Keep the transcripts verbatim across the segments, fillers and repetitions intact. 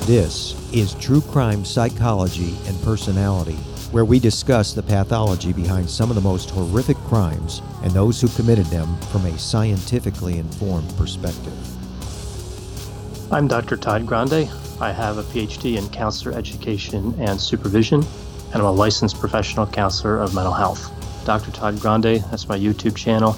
This is True Crime Psychology and Personality, where we discuss the pathology behind some of the most horrific crimes and those who committed them from a scientifically informed perspective. I'm Doctor Todd Grande. I have a P H D in counselor education and supervision, and I'm a licensed professional counselor of mental health. Doctor Todd Grande, that's my YouTube channel.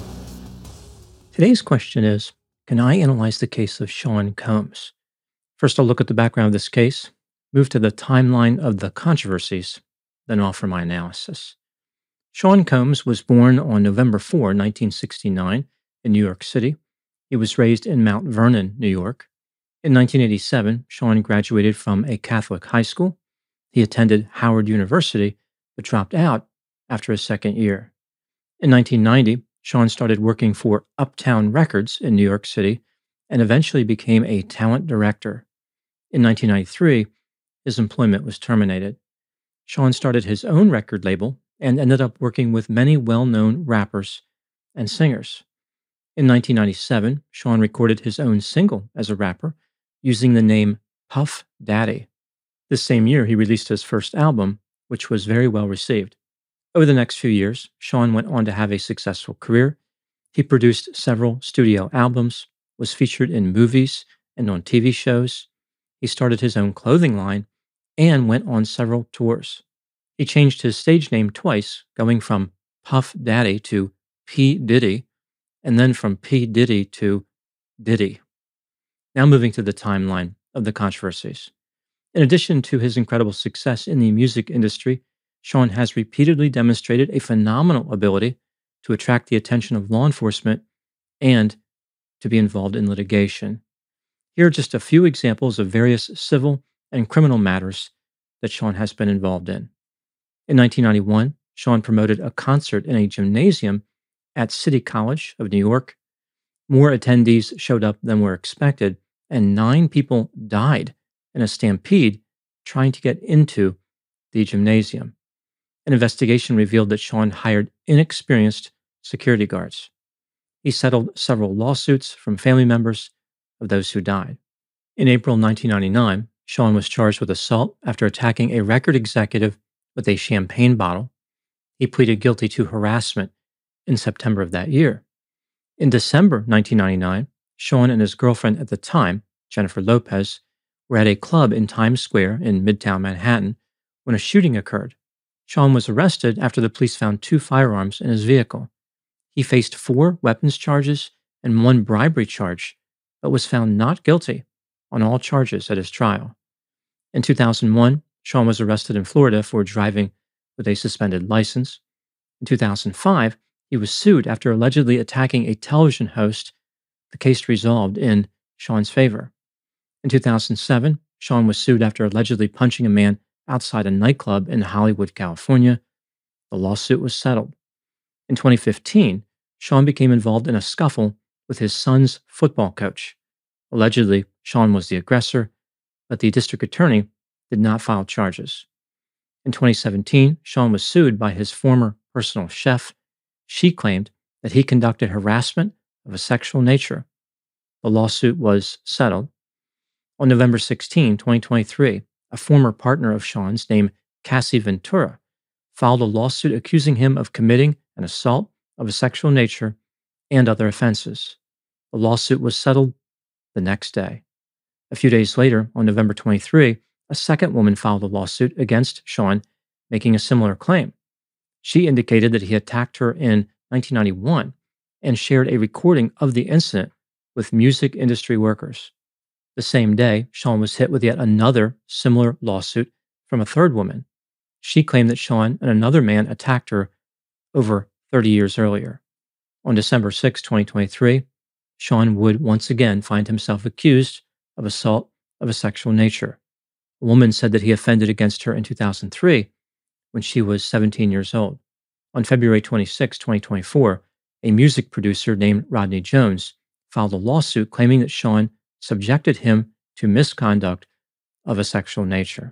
Today's question is, can I analyze the case of Sean Combs? First, I'll look at the background of this case, move to the timeline of the controversies, then offer my analysis. Sean Combs was born on November fourth, nineteen sixty-nine, in New York City. He was raised in Mount Vernon, New York. In nineteen eighty-seven, Sean graduated from a Catholic high school. He attended Howard University, but dropped out after his second year. In nineteen ninety, Sean started working for Uptown Records in New York City and eventually became a talent director. In nineteen ninety-three, his employment was terminated. Sean started his own record label and ended up working with many well-known rappers and singers. In nineteen ninety-seven, Sean recorded his own single as a rapper using the name Puff Daddy. This same year, he released his first album, which was very well received. Over the next few years, Sean went on to have a successful career. He produced several studio albums, was featured in movies and on T V shows. He started his own clothing line and went on several tours. He changed his stage name twice, going from Puff Daddy to P. Diddy, and then from P. Diddy to Diddy. Now moving to the timeline of the controversies. In addition to his incredible success in the music industry, Sean has repeatedly demonstrated a phenomenal ability to attract the attention of law enforcement and to be involved in litigation. Here are just a few examples of various civil and criminal matters that Sean has been involved in. In nineteen ninety-one, Sean promoted a concert in a gymnasium at City College of New York. More attendees showed up than were expected, and nine people died in a stampede trying to get into the gymnasium. An investigation revealed that Sean hired inexperienced security guards. He settled several lawsuits from family members of those who died. In April nineteen ninety-nine, Sean was charged with assault after attacking a record executive with a champagne bottle. He pleaded guilty to harassment in September of that year. In December nineteen ninety-nine, Sean and his girlfriend at the time, Jennifer Lopez, were at a club in Times Square in Midtown Manhattan when a shooting occurred. Sean was arrested after the police found two firearms in his vehicle. He faced four weapons charges and one bribery charge, but was found not guilty on all charges at his trial. In two thousand one, Sean was arrested in Florida for driving with a suspended license. In two thousand five, he was sued after allegedly attacking a television host. The case resolved in Sean's favor. In two thousand seven, Sean was sued after allegedly punching a man outside a nightclub in Hollywood, California. The lawsuit was settled. In twenty fifteen, Sean became involved in a scuffle with his son's football coach. Allegedly, Sean was the aggressor, but the district attorney did not file charges. In twenty seventeen, Sean was sued by his former personal chef. She claimed that he conducted harassment of a sexual nature. The lawsuit was settled. On November sixteenth, twenty twenty-three, a former partner of Sean's named Cassie Ventura filed a lawsuit accusing him of committing an assault of a sexual nature and other offenses. The lawsuit was settled the next day. A few days later, on November twenty-third, a second woman filed a lawsuit against Sean, making a similar claim. She indicated that he attacked her in nineteen ninety-one and shared a recording of the incident with music industry workers. The same day, Sean was hit with yet another similar lawsuit from a third woman. She claimed that Sean and another man attacked her over thirty years earlier. On December sixth, twenty twenty-three, Sean would once again find himself accused of assault of a sexual nature. A woman said that he offended against her in two thousand three when she was seventeen years old. On February twenty-sixth, twenty twenty-four, a music producer named Rodney Jones filed a lawsuit claiming that Sean subjected him to misconduct of a sexual nature.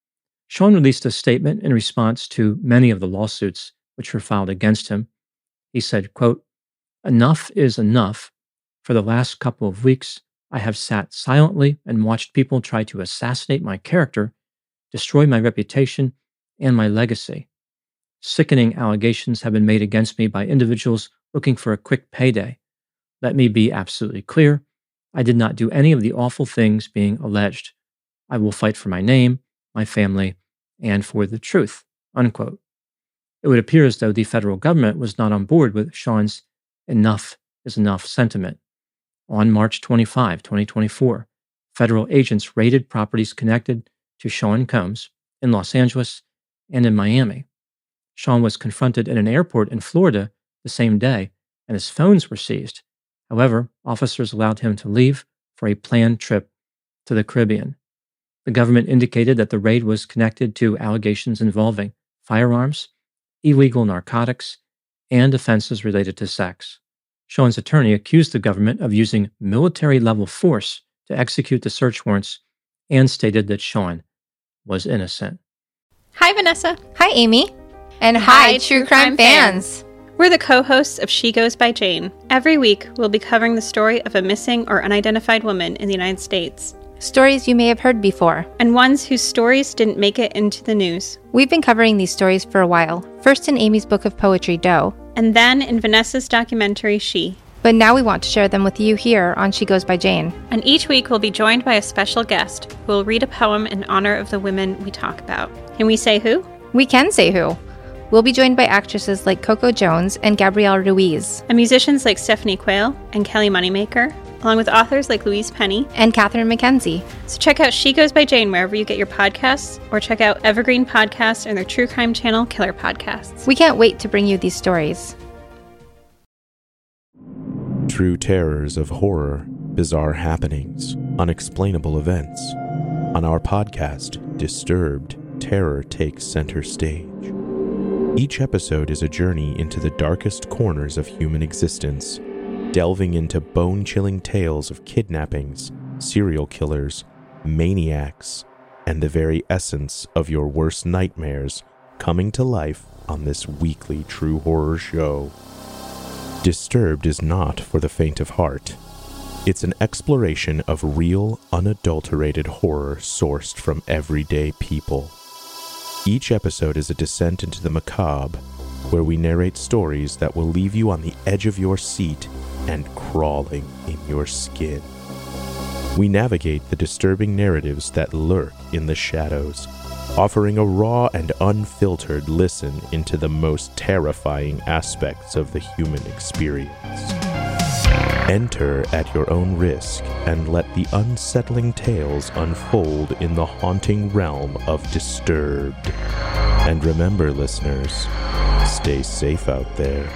Sean released a statement in response to many of the lawsuits which were filed against him. He said, quote, "Enough is enough. For the last couple of weeks, I have sat silently and watched people try to assassinate my character, destroy my reputation, and my legacy. Sickening allegations have been made against me by individuals looking for a quick payday. Let me be absolutely clear. I did not do any of the awful things being alleged. I will fight for my name, my family, and for the truth." Unquote. It would appear as though the federal government was not on board with Sean's enough is enough sentiment. On March twenty-fifth, twenty twenty-four, federal agents raided properties connected to Sean Combs in Los Angeles and in Miami. Sean was confronted in an airport in Florida the same day, and his phones were seized. However, officers allowed him to leave for a planned trip to the Caribbean. The government indicated that the raid was connected to allegations involving firearms, illegal narcotics, and offenses related to sex. Sean's attorney accused the government of using military-level force to execute the search warrants and stated that Sean was innocent. Hi, Vanessa. Hi, Amy. And hi, hi True Crime, Crime fans. fans. We're the co-hosts of She Goes by Jane. Every week, we'll be covering the story of a missing or unidentified woman in the United States. Stories you may have heard before. And ones whose stories didn't make it into the news. We've been covering these stories for a while, first in Amy's book of poetry, Doe. And then in Vanessa's documentary, She. But now we want to share them with you here on She Goes by Jane. And each week we'll be joined by a special guest who will read a poem in honor of the women we talk about. Can we say who? We can say who. We'll be joined by actresses like Coco Jones and Gabrielle Ruiz. And musicians like Stephanie Quayle and Kelly Moneymaker, along with authors like Louise Penny and Catherine McKenzie. So check out She Goes by Jane wherever you get your podcasts, or check out Evergreen Podcasts and their true crime channel, Killer Podcasts. We can't wait to bring you these stories. True terrors of horror, bizarre happenings, unexplainable events. On our podcast, Disturbed, terror takes center stage. Each episode is a journey into the darkest corners of human existence, delving into bone-chilling tales of kidnappings, serial killers, maniacs, and the very essence of your worst nightmares coming to life on this weekly true horror show. Disturbed is not for the faint of heart. It's an exploration of real, unadulterated horror sourced from everyday people. Each episode is a descent into the macabre, where we narrate stories that will leave you on the edge of your seat and crawling in your skin. We navigate the disturbing narratives that lurk in the shadows, offering a raw and unfiltered listen into the most terrifying aspects of the human experience. Enter at your own risk and let the unsettling tales unfold in the haunting realm of Disturbed. And remember, listeners, stay safe out there.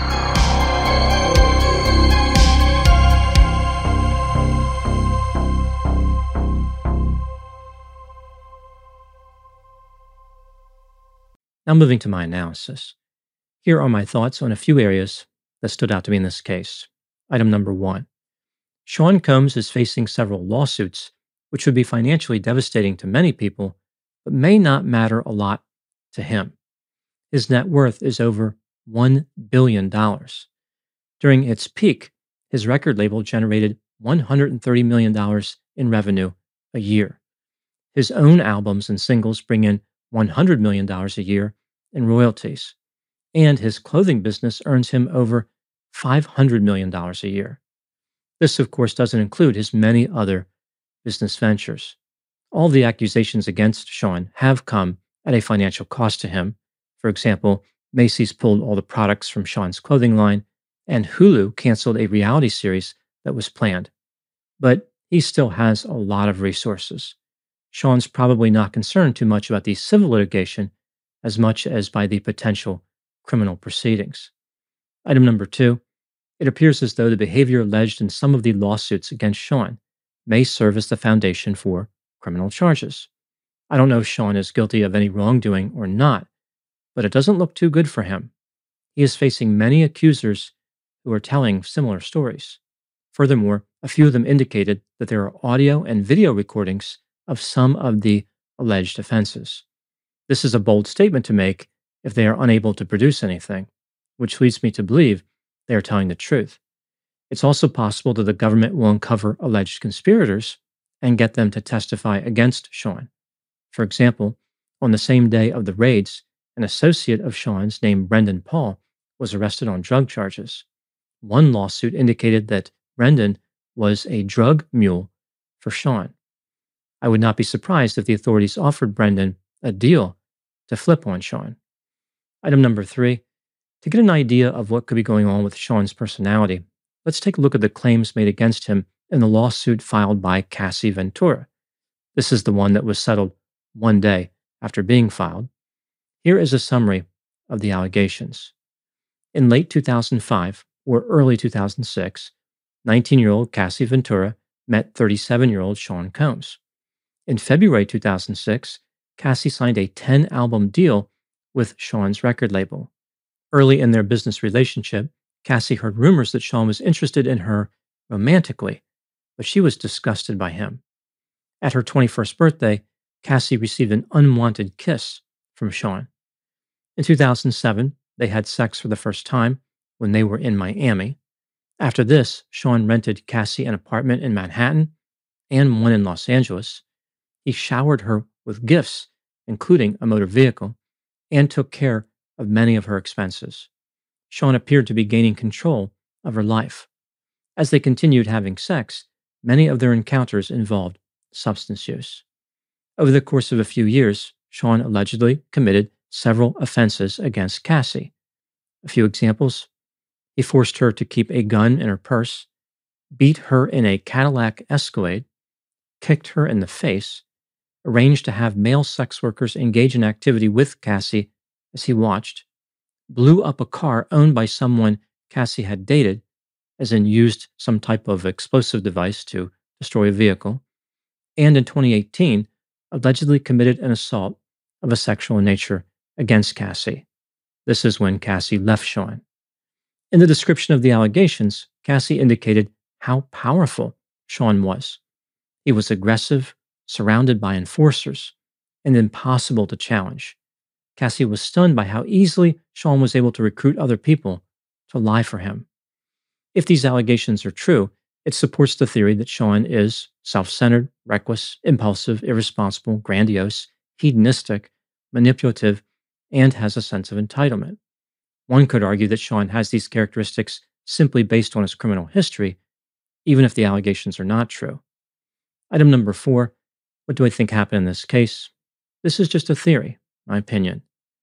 Now moving to my analysis. Here are my thoughts on a few areas that stood out to me in this case. Item number one. Sean Combs is facing several lawsuits, which would be financially devastating to many people, but may not matter a lot to him. His net worth is over one billion dollars. During its peak, his record label generated one hundred thirty million dollars in revenue a year. His own albums and singles bring in one hundred million dollars a year in royalties, and his clothing business earns him over five hundred million dollars a year. This, of course, doesn't include his many other business ventures. All the accusations against Sean have come at a financial cost to him. For example, Macy's pulled all the products from Sean's clothing line, and Hulu canceled a reality series that was planned. But he still has a lot of resources. Sean's probably not concerned too much about the civil litigation as much as by the potential criminal proceedings. Item number two, it appears as though the behavior alleged in some of the lawsuits against Sean may serve as the foundation for criminal charges. I don't know if Sean is guilty of any wrongdoing or not, but it doesn't look too good for him. He is facing many accusers who are telling similar stories. Furthermore, a few of them indicated that there are audio and video recordings of some of the alleged offenses. This is a bold statement to make if they are unable to produce anything, which leads me to believe they are telling the truth. It's also possible that the government will uncover alleged conspirators and get them to testify against Sean. For example, on the same day of the raids, an associate of Sean's named Brendan Paul was arrested on drug charges. One lawsuit indicated that Brendan was a drug mule for Sean. I would not be surprised if the authorities offered Brendan a deal to flip on Sean. Item number three, to get an idea of what could be going on with Sean's personality, let's take a look at the claims made against him in the lawsuit filed by Cassie Ventura. This is the one that was settled one day after being filed. Here is a summary of the allegations. In late two thousand five or early two thousand six, nineteen-year-old Cassie Ventura met thirty-seven-year-old Sean Combs. In February two thousand six, Cassie signed a ten-album deal with Sean's record label. Early in their business relationship, Cassie heard rumors that Sean was interested in her romantically, but she was disgusted by him. At her twenty-first birthday, Cassie received an unwanted kiss from Sean. In two thousand seven, they had sex for the first time when they were in Miami. After this, Sean rented Cassie an apartment in Manhattan and one in Los Angeles. He showered her with gifts, including a motor vehicle, and took care of many of her expenses. Sean appeared to be gaining control of her life. As they continued having sex, many of their encounters involved substance use. Over the course of a few years, Sean allegedly committed several offenses against Cassie. A few examples: he forced her to keep a gun in her purse, beat her in a Cadillac Escalade, kicked her in the face, arranged to have male sex workers engage in activity with Cassie as he watched, blew up a car owned by someone Cassie had dated, as in used some type of explosive device to destroy a vehicle, and in twenty eighteen, allegedly committed an assault of a sexual nature against Cassie. This is when Cassie left Sean. In the description of the allegations, Cassie indicated how powerful Sean was. He was aggressive, surrounded by enforcers, and impossible to challenge. Cassie was stunned by how easily Sean was able to recruit other people to lie for him. If these allegations are true, it supports the theory that Sean is self-centered, reckless, impulsive, irresponsible, grandiose, hedonistic, manipulative, and has a sense of entitlement. One could argue that Sean has these characteristics simply based on his criminal history, even if the allegations are not true. Item number four, what do I think happened in this case? This is just a theory, my opinion.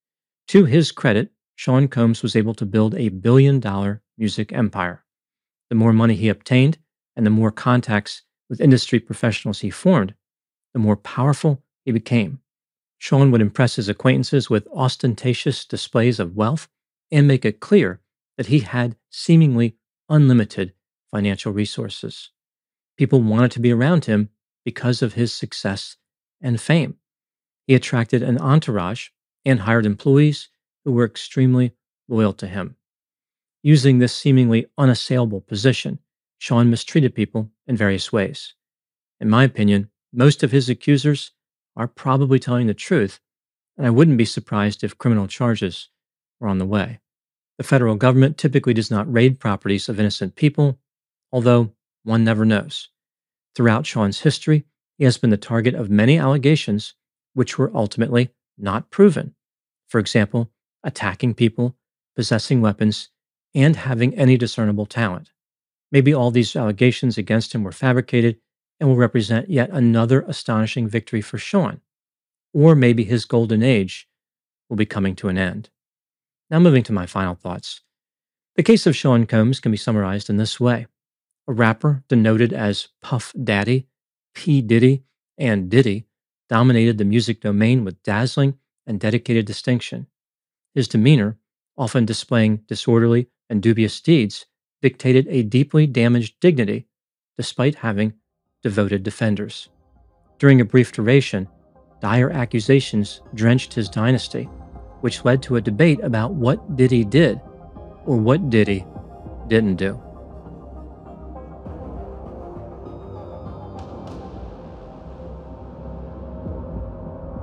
To his credit, Sean Combs was able to build a billion-dollar music empire. The more money he obtained and the more contacts with industry professionals he formed, the more powerful he became. Sean would impress his acquaintances with ostentatious displays of wealth and make it clear that he had seemingly unlimited financial resources. People wanted to be around him because of his success and fame. He attracted an entourage and hired employees who were extremely loyal to him. Using this seemingly unassailable position, Sean mistreated people in various ways. In my opinion, most of his accusers are probably telling the truth, and I wouldn't be surprised if criminal charges were on the way. The federal government typically does not raid properties of innocent people, although one never knows. Throughout Sean's history, he has been the target of many allegations which were ultimately not proven. For example, attacking people, possessing weapons, and having any discernible talent. Maybe all these allegations against him were fabricated and will represent yet another astonishing victory for Sean. Or maybe his golden age will be coming to an end. Now moving to my final thoughts. The case of Sean Combs can be summarized in this way. A rapper denoted as Puff Daddy, P. Diddy, and Diddy dominated the music domain with dazzling and dedicated distinction. His demeanor, often displaying disorderly and dubious deeds, dictated a deeply damaged dignity despite having devoted defenders. During a brief duration, dire accusations drenched his dynasty, which led to a debate about what Diddy did or what Diddy didn't do.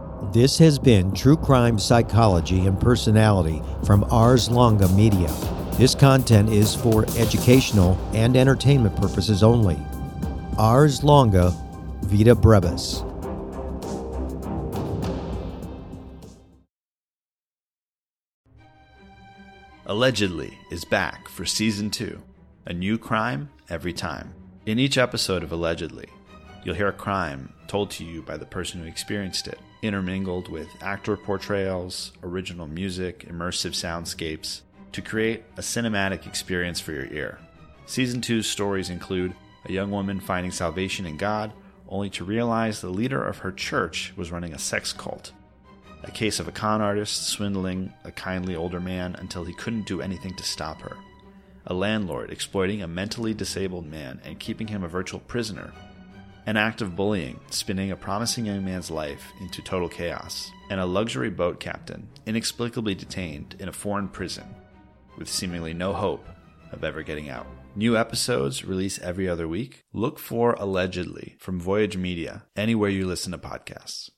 This has been True Crime Psychology and Personality from Ars Longa Media. This content is for educational and entertainment purposes only. Ars longa, vita brevis. Allegedly is back for Season two, a new crime every time. In each episode of Allegedly, you'll hear a crime told to you by the person who experienced it, intermingled with actor portrayals, original music, immersive soundscapes, to create a cinematic experience for your ear. Season two's stories include a young woman finding salvation in God, only to realize the leader of her church was running a sex cult. A case of a con artist swindling a kindly older man until he couldn't do anything to stop her. A landlord exploiting a mentally disabled man and keeping him a virtual prisoner. An act of bullying spinning a promising young man's life into total chaos. And a luxury boat captain inexplicably detained in a foreign prison with seemingly no hope of ever getting out. New episodes release every other week. Look for Allegedly from Voyage Media anywhere you listen to podcasts.